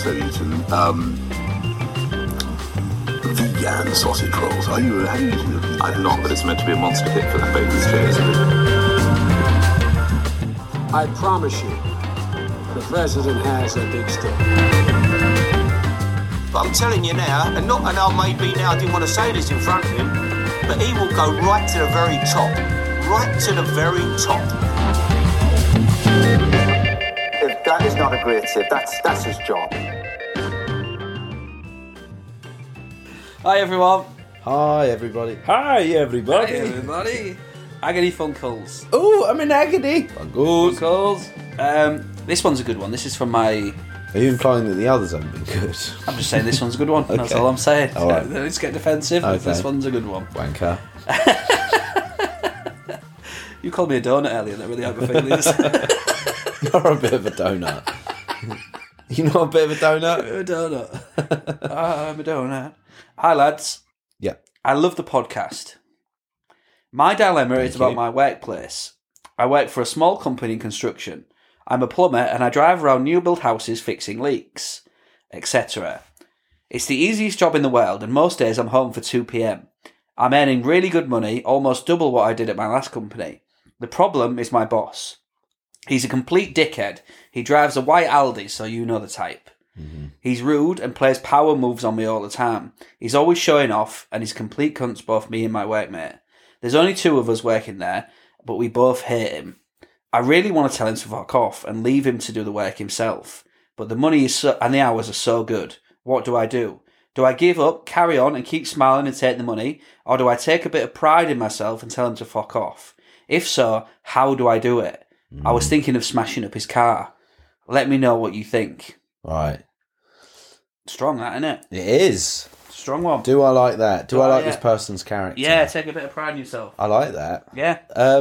also eaten vegan sausage rolls. Have you eaten them? I've not, but it's meant to be a monster hit for the famous chairs. I promise you, the president has a big stick. But I'm telling you now, and I didn't want to say this in front of him, but he will go right to the very top. Right to the very top. If that is not a great tip, that's his job. Hi everyone. Hi everybody. Hi everybody. Hi everybody. Agony Funkles. Oh, I'm in agony. Funkles. This one's a good one. This is from my... Are you implying that the others haven't been good? I'm just saying this one's a good one. Okay. That's all I'm saying. All right. Let's get defensive. Okay. This one's a good one. Wanker. You called me a donut earlier. That really hurt my feelings. You're a bit of a donut. You're not a bit of a donut? A donut. I'm a donut. Hi lads. Yeah. I love the podcast. My dilemma is about my workplace. I work for a small company in construction. I'm a plumber and I drive around new build houses fixing leaks, etc. It's the easiest job in the world and most days I'm home for 2 p.m. I'm earning really good money, almost double what I did at my last company. The problem is my boss. He's a complete dickhead. He drives a white Aldi, so you know the type. Mm-hmm. He's rude and plays power moves on me all the time. He's always showing off and he's complete cunts both me and my workmate. There's only 2 of us working there, but we both hate him. I really want to tell him to fuck off and leave him to do the work himself. But the money is and the hours are so good. What do I do? Do I give up, carry on and keep smiling and take the money? Or do I take a bit of pride in myself and tell him to fuck off? If so, how do I do it? I was thinking of smashing up his car. Let me know what you think. Right. Strong that, isn't it? It is. Strong one. Do I like that? Do I like this person's character? Yeah, take a bit of pride in yourself. I like that. Yeah.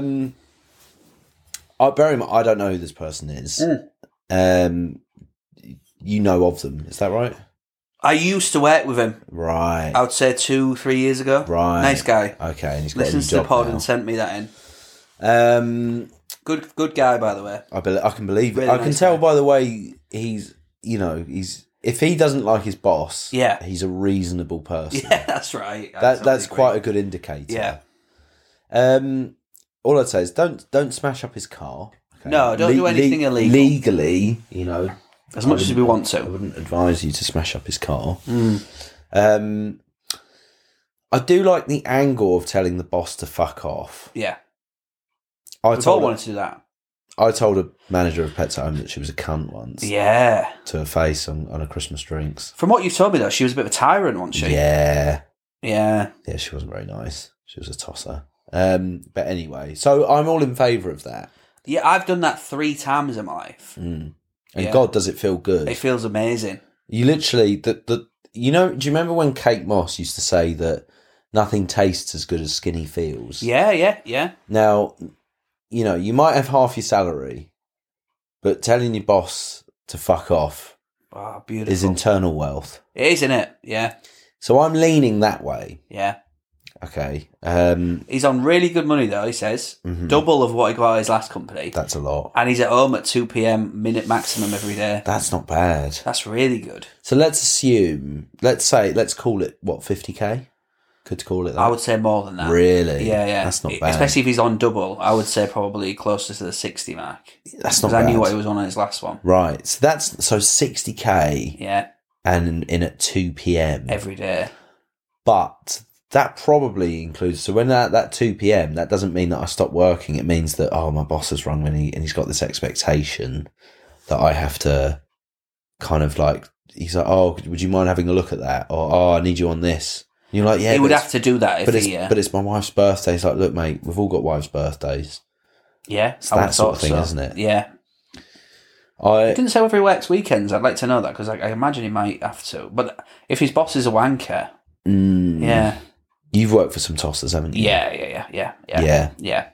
I don't know who this person is. You know of them, is that right? I used to work with him. Right. I would say 2-3 years ago. Right. Nice guy. Okay, and he's got Listens a to new the job pod now. and sent me that in. Good guy, by the way. I can believe it. Really I can nice tell guy. by the way he's if he doesn't like his boss, Yeah. he's a reasonable person. Yeah, that's right. That's quite a good indicator. Yeah. All I'd say is don't smash up his car. Okay? No, don't do anything illegal. Legally, As much as we want I to. wouldn't advise you to smash up his car. I do like the angle of telling the boss to fuck off. Yeah. I We've all wanted to do that. I told a manager of Pets at Home that she was a cunt once. Yeah. To her face on a Christmas drinks. From what you've told me, though, she was a bit of a tyrant, wasn't she? Yeah. Yeah. Yeah, she wasn't very nice. She was a tosser. But anyway, so I'm all in favour of that. Yeah, I've done that 3 times in my life. And Yeah. God, does it feel good. It feels amazing. You literally, do you remember when Kate Moss used to say that nothing tastes as good as skinny feels? Yeah. Now, you might have half your salary, but telling your boss to fuck off Oh, beautiful. is internal wealth. It is, isn't it? Yeah. So I'm leaning that way. Yeah. Okay. He's on really good money, though, he says. Double of what he got at his last company. That's a lot. And he's at home at 2 p.m, minute maximum every day. That's not bad. That's really good. So let's call it, 50k? Could call it that? I would say more than that. Really? Yeah. That's not bad. Especially if he's on double, I would say probably closer to the 60 mark. That's not Because bad. I knew what he was on his last one. Right. So 60k Yeah. and in at 2 p.m. Every day. But that probably includes, so when that 2 p.m, that doesn't mean that I stop working. It means that, my boss has rung me and he's got this expectation that I have to kind of like, he's like, would you mind having a look at that? Or, I need you on this. And you're like, yeah. He would have to do that if he... But it's my wife's birthday. He's like, look, mate, we've all got wives' birthdays. Yeah. It's that sort of thing, isn't it? Yeah. I didn't say whether he works weekends. I'd like to know that because I imagine he might have to. But if his boss is a wanker... Yeah. You've worked for some tossers, haven't you? Yeah.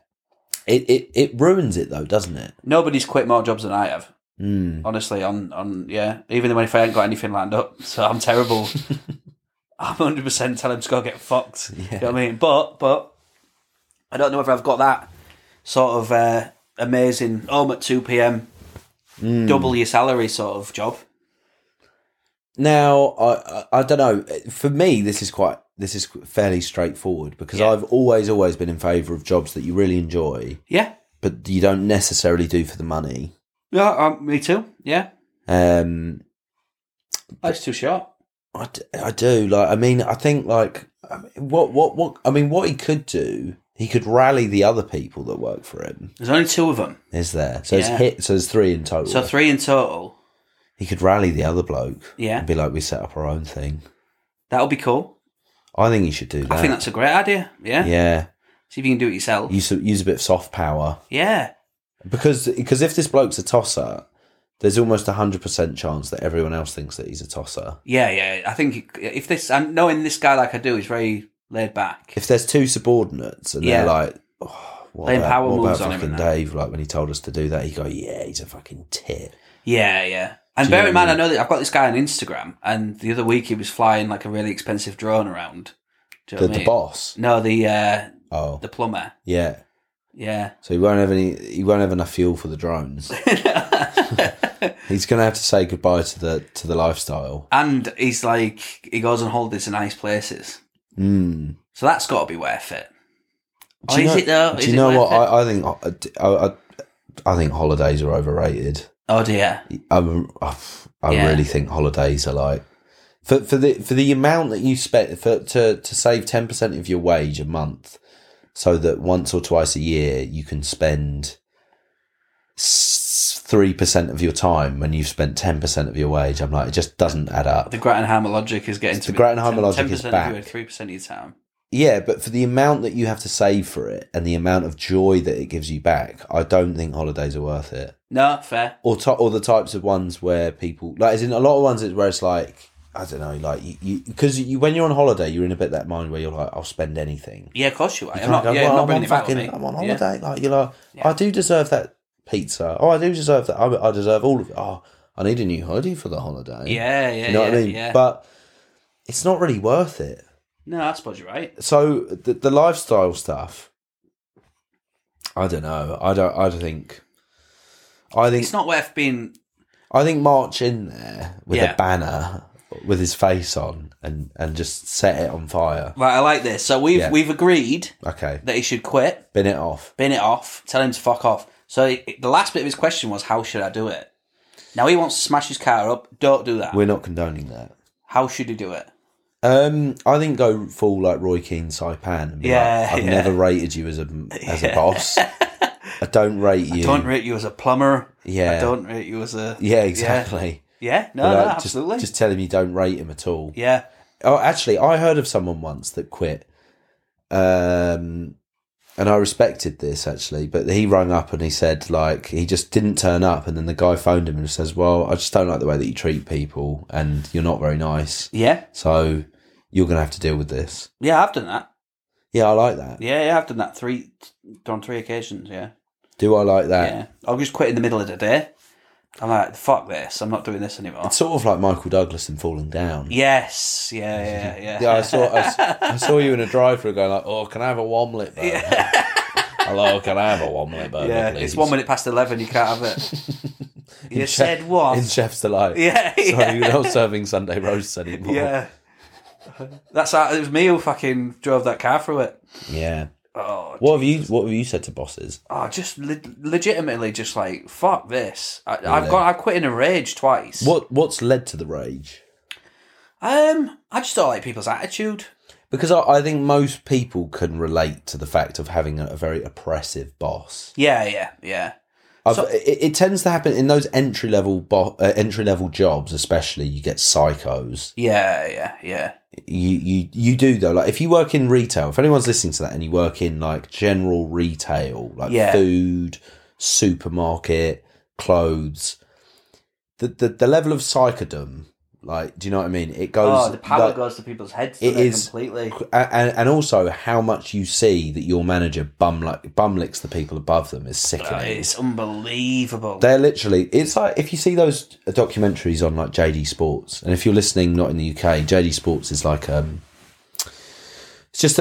It ruins it though, doesn't it? Nobody's quit more jobs than I have. Honestly, even when if I ain't got anything lined up, so I'm terrible. I'm 100% tell him to go get fucked. Yeah. You know what I mean? But I don't know whether I've got that sort of amazing home at 2 p.m, double your salary sort of job. Now, I don't know. For me, this is fairly straightforward because I've always been in favour of jobs that you really enjoy. Yeah. But you don't necessarily do for the money. Yeah, me too. Yeah. Life's too short. I do. Like, I mean, I think like what he could do. He could rally the other people that work for him. There's only 2 of them. Is there? So there's 3 in total. So 3 in total. He could rally the other bloke. Yeah. And be like, we set up our own thing. That would be cool. I think you should do that. I think that's a great idea. Yeah. Yeah. See if you can do it yourself. Use a bit of soft power. Yeah. Because if this bloke's a tosser, there's almost 100% chance that everyone else thinks that he's a tosser. Yeah. I think if this, and knowing this guy like I do, he's very laid back. If there's 2 subordinates and they're like, what about fucking Dave? Like when he told us to do that, he go, yeah, he's a fucking tit. Yeah. And bear in mind, I know that I've got this guy on Instagram, and the other week he was flying like a really expensive drone around. Do you know what I mean? The boss? No, the plumber. Yeah. Yeah. So he won't have enough fuel for the drones. He's going to have to say goodbye to the lifestyle. And he's like, he goes on holidays to nice places. Mm. So that's got to be worth it. Do you know what? I think holidays are overrated. Oh dear. I really think holidays are like for the amount that you spend to save 10% of your wage a month, so that once or twice a year you can spend 3% of your time when you've spent 10% of your wage. I'm like, it just doesn't add up. The Grattenheimer logic is getting to the Grattenheimer logic is 10% back. of your 3% of your time. Yeah, but for the amount that you have to save for it and the amount of joy that it gives you back, I don't think holidays are worth it. No, fair. Or the types of ones where people, like, as in a lot of ones where it's like, I don't know, like, because when you're on holiday, you're in a bit that mind where you're like, I'll spend anything. Yeah, of course you are. I'm on holiday. Like, you're like, I do deserve that pizza. Oh, I do deserve that. I deserve all of it. Oh, I need a new hoodie for the holiday. Yeah. You know what I mean? Yeah. But it's not really worth it. No, I suppose you're right. So the lifestyle stuff, I don't know. I think it's not worth being. I think march in there with Yeah. a banner with his face on and just set it on fire. Right, I like this. So we've agreed Okay, that he should quit, bin it off. tell him to fuck off. So the last bit of his question was, how should I do it? Now he wants to smash his car up. Don't do that. We're not condoning that. How should he do it? I think go full like Roy Keane Saipan. And be like, I've never rated you as a boss. I don't rate you. I don't rate you as a plumber. Yeah. I don't rate you as a... Yeah, exactly. Yeah, no, absolutely. Just tell him you don't rate him at all. Yeah. Oh, actually, I heard of someone once that quit. And I respected this, actually. But he rang up and he said, like, he just didn't turn up. And then the guy phoned him and says, well, I just don't like the way that you treat people. And you're not very nice. Yeah. So you're going to have to deal with this. Yeah, I've done that. Yeah, I like that. Yeah, I've done that on 3 occasions, yeah. Do I like that? Yeah. I'll just quit in the middle of the day. I'm like, fuck this. I'm not doing this anymore. It's sort of like Michael Douglas in Falling Down. Yes. Yeah. Yeah, I saw you in a drive-thru going like, oh, can I have a omelette burger? Yeah. Hello, can I have a omelette burger, Yeah, please? it's 1 minute past 11, you can't have it. You said what? In Chef's Delight. Yeah. Sorry, you're not serving Sunday roasts anymore. Yeah. That's how, it was me who fucking drove that car through it. Yeah. Oh, What have you said to bosses? Oh, just legitimately, just like fuck this. I've quit in a rage twice. What's led to the rage? I just don't like people's attitude. Because I think most people can relate to the fact of having a very oppressive boss. Yeah. It tends to happen in those entry level jobs, especially. You get psychos. Yeah. You do though. Like if you work in retail, if anyone's listening to that, and you work in like general retail, like food, supermarket, clothes, the level of psychodom. Like, do you know what I mean? It goes. Oh, the power goes to people's heads. It is completely, and also how much you see that your manager bum licks the people above them is sickening. It's unbelievable. They're literally. It's like if you see those documentaries on like JD Sports, and if you're listening not in the UK, JD Sports is like it's just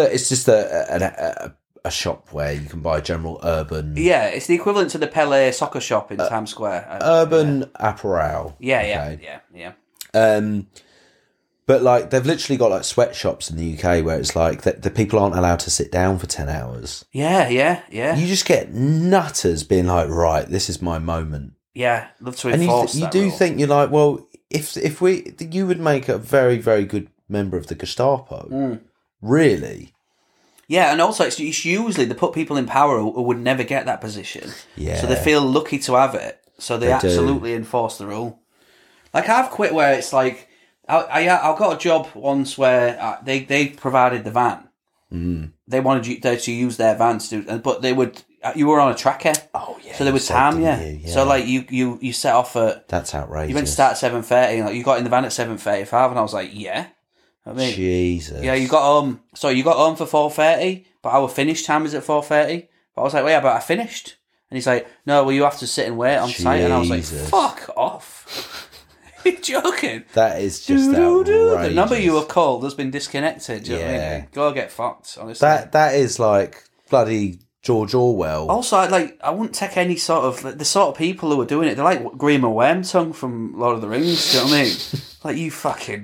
a shop where you can buy general urban. Yeah, it's the equivalent to the Pele soccer shop in Times Square. Urban apparel. Yeah. But like they've literally got like sweatshops in the UK where it's like the people aren't allowed to sit down for 10 hours. Yeah. You just get nutters being like, right, this is my moment. Yeah, love to And enforce you that do rule. think, you're like, well, if you would make a very, very good member of the Gestapo. Really? Yeah, and also it's usually they put people in power who would never get that position. Yeah. So they feel lucky to have it. So they absolutely enforce the rule. Like I've quit where it's like I got a job once where they provided the van. They wanted you to use their van to do, but you were on a tracker. Oh yeah. So they would time you. So like you set off at. That's outrageous. You meant to start at 7:30. And like you got in the van at 7:35, and I was like, yeah. I mean, Jesus. Yeah, you got home. So you got home for 4:30, but our finish time is at 4:30. But I was like, well, yeah, but I finished. And he's like, no, well, you have to sit and wait on site. And I was like, fuck off. Are you joking? That is just outrageous. The number you have called has been disconnected. Do you know what I mean? Go get fucked, honestly. That is like bloody George Orwell. Also, I wouldn't take any sort of the sort of people who are doing it. They're like Grima Wormtongue from Lord of the Rings. Do you know what I mean? Like you fucking,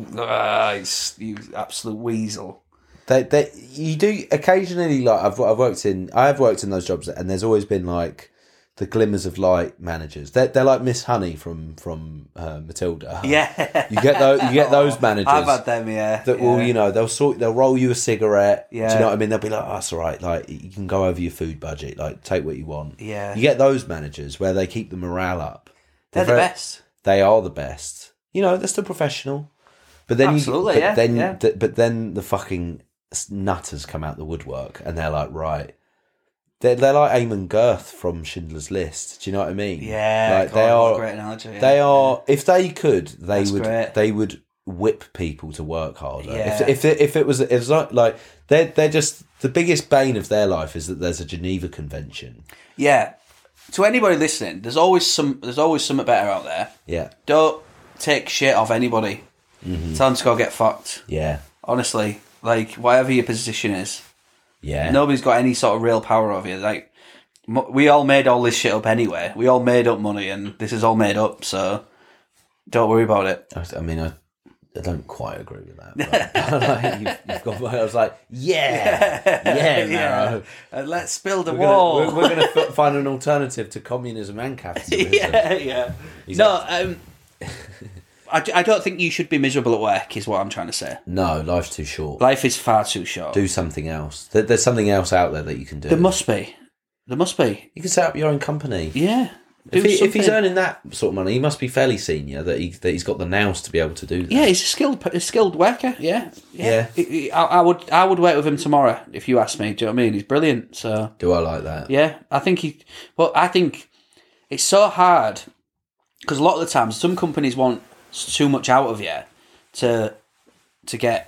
you absolute weasel. You do occasionally, like I have worked in those jobs, and there's always been like the glimmers of light managers. They're like Miss Honey from Matilda. Yeah, you get those managers. I've had them. Yeah, that will they'll roll you a cigarette. Yeah, do you know what I mean? They'll be like, oh, that's all right. Like you can go over your food budget. Like take what you want. Yeah, you get those managers where they keep the morale up. They're the best. They are the best. You know, they're still professional. But then but then the fucking nutters come out the woodwork and they're like, right. They're like Eamon Girth from Schindler's List. Do you know what I mean? Yeah, like they are. Great analogy. Yeah. They are. If they could, they great. would whip people to work harder. Yeah. If it was like they're just the biggest bane of their life is that there's a Geneva Convention. Yeah. To anybody listening, there's always something better out there. Yeah. Don't take shit off anybody. Tell them to go get fucked. Yeah. Honestly, like whatever your position is. Yeah. Nobody's got any sort of real power over you. Like, we all made all this shit up anyway. We all made up money, and this is all made up. So, don't worry about it. I mean, I don't quite agree with that. But, you've got. I was like, yeah. Let's build a wall. We're going to find an alternative to communism and capitalism. Yeah. Exactly. No, I don't think you should be miserable at work, is what I'm trying to say. No, life's too short. Life is far too short. Do something else. There's something else out there that you can do. There must be. You can set up your own company. Yeah. If he's earning that sort of money, he must be fairly senior, that he's got the nous to be able to do that. Yeah, he's a skilled worker. Yeah. I would work with him tomorrow if you asked me. Do you know what I mean? He's brilliant. So do I like that? Yeah, I think it's so hard because a lot of the times some companies want too much out of you to get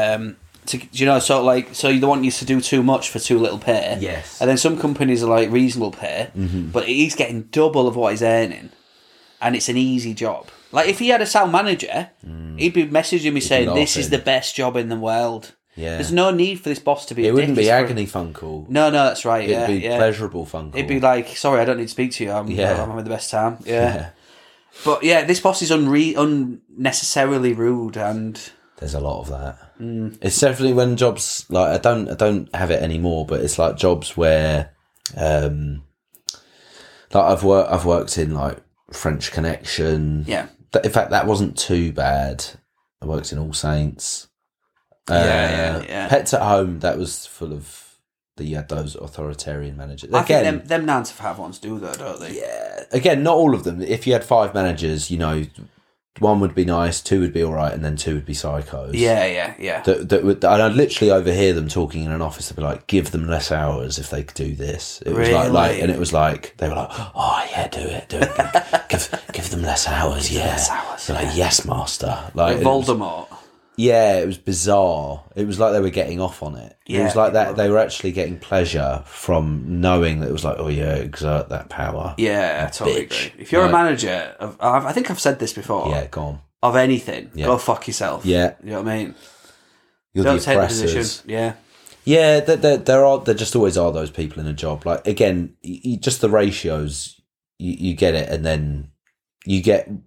so they want you to do too much for too little pay. Yes. And then some companies are like reasonable pay, but he's getting double of what he's earning, and it's an easy job. Like if he had a sound manager, he'd be messaging me saying, "This is the best job in the world." Yeah. There's no need for this boss to be. It wouldn't be agony phone call. No, that's right. It'd be pleasurable phone call. It'd be like, "Sorry, I don't need to speak to you. I'm having the best time." Yeah. But yeah, this boss is unnecessarily rude, and there's a lot of that. It's definitely when jobs like I don't have it anymore, but it's like jobs where, like I've worked in like French Connection. Yeah. In fact, that wasn't too bad. I worked in All Saints. Yeah. Pets at Home. That was full of. You had those authoritarian managers. I think them 9 to 5 ones do though, don't they? Yeah. Again, not all of them. If you had 5 managers, you know, 1 would be nice, 2 would be all right, and then 2 would be psychos. Yeah. And I'd literally overhear them talking in an office. They'd be like, "Give them less hours if they could do this." It was really? and it was like they were like, "Oh yeah, do it. give them less hours." Yeah, less hours. They're like, "Yes, master." Like Voldemort. It was bizarre. It was like they were getting off on it. Yeah, it was like that. They were actually getting pleasure from knowing that it was like, oh yeah, exert that power. Yeah, I totally agree. If you're a manager of, I think I've said this before. Yeah, go on. Of anything, go fuck yourself. Yeah, you know what I mean. You're Don't the take the oppressors. position. Yeah. Yeah, there just always are those people in a job. Like again, just the ratios. You get it, and then you get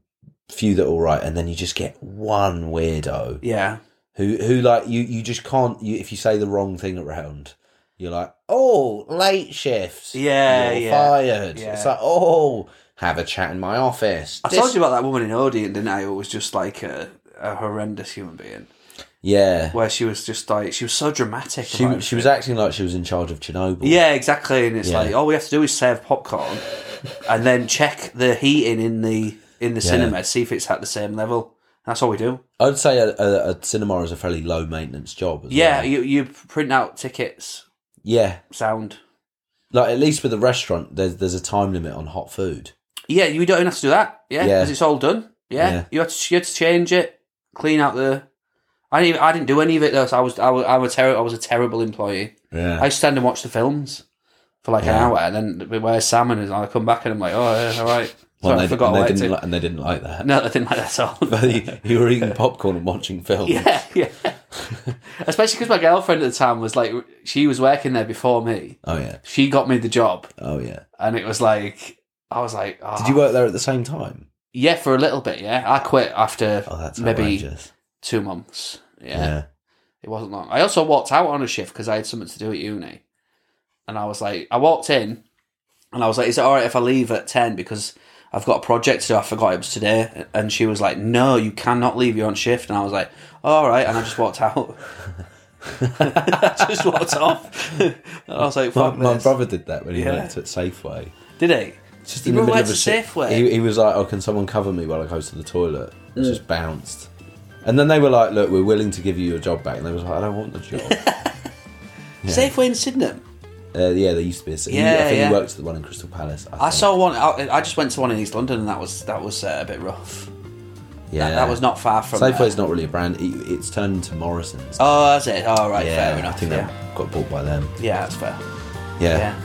few that are all right, and then you just get one weirdo Yeah. who like you just can't. If you say the wrong thing around, you're like, oh, late shifts. Yeah, you're yeah, fired. yeah. It's like, oh, have a chat in my office. I told you about that woman in Odeon, didn't I? Who was just like a horrendous human being. Yeah, Where she was just like, she was so dramatic. she was acting like she was in charge of Chernobyl. Yeah, exactly. And it's Yeah. like, all we have to do is serve popcorn and then check the heating in the cinema to see if it's at the same level. That's all we do. I'd say a cinema is a fairly low maintenance job. As Yeah, well. you print out tickets, Yeah, sound. like at least with a restaurant, there's a time limit on hot food. Yeah, you don't even have to do that. Yeah, Yeah. because it's all done. Yeah, Yeah. you had to change it, clean out the. I didn't do any of it though. So I was a terrible employee. Yeah, I stand and watch the films for like an hour, and then where's Sam and I come back and I'm like, oh, yeah, all right. well, I forgot and what they didn't like that. No, I didn't like that at all. But you were eating popcorn and watching films. Yeah. Especially because my girlfriend at the time was like, she was working there before me. Oh yeah. She got me the job, Oh yeah. and it was like, I was like, oh. Did you work there at the same time? Yeah, for a little bit. Yeah, I quit after Oh, that's maybe outrageous. 2 months. Yeah. It wasn't long. I also walked out on a shift because I had something to do at uni. And I was like, I walked in and I was like, is it all right if I leave at 10 because I've got a project to do? I forgot it was today. And she was like, no, you cannot leave. You're on shift. And I was like, all right. And I just walked out. I just walked off. And I was like, fuck My this. brother did that when he Yeah. worked at Safeway. Did he? Just He in the middle went of a to shift. Safeway? He was like, oh, can someone cover me while I go to the toilet? It just bounced. And then they were like, look, we're willing to give you your job back. And they was like, I don't want the job. Safeway in Sydenham? Yeah, there used to be a... Yeah, I think yeah. he worked at the one in Crystal Palace. I saw one. I just went to one in East London, and that was a bit rough. Yeah. That was not far from. Safeway's not really a brand. It's turned into Morrison's. Oh, that's it. Oh, right. yeah, Fair enough. I think Yeah. that got bought by them. Yeah, that's fair. Yeah.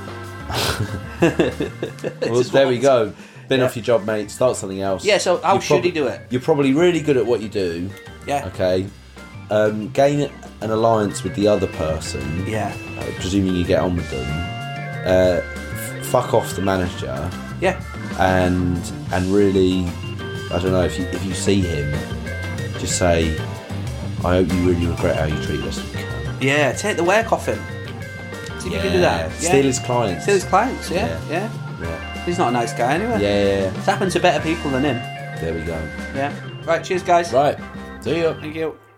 Well, Just there we what- go. Bin Yeah. off your job, mate. Start something else. Yeah. So how You're should he do it? You're probably really good at what you do. Yeah. Okay. Gain an alliance with the other person. Yeah. Presuming you get on with them. Fuck off the manager. Yeah. And really, I don't know, if you see him, just say, I hope you really regret how you treat us. Yeah. Take the work off him. See if you can do that. Yeah. Steal his clients. Steal his clients. Yeah. Yeah. Yeah. He's not a nice guy anyway. Yeah. It's happened to better people than him. There we go. Yeah. Right. Cheers, guys. Right. See ya. Thank you.